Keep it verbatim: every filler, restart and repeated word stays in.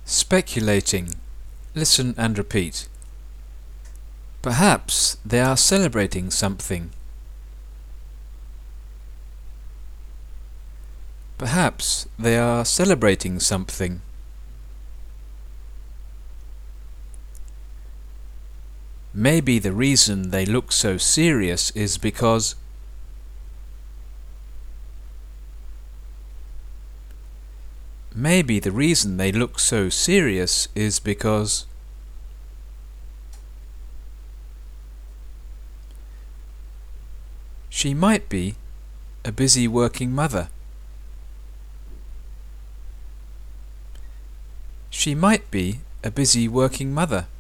Speculating. Listen and repeat. Perhaps they are celebrating something. Perhaps they are celebrating something. Maybe the reason they look so serious is because Maybe the reason they look so serious is because She might be a busy working mother. She might be a busy working mother.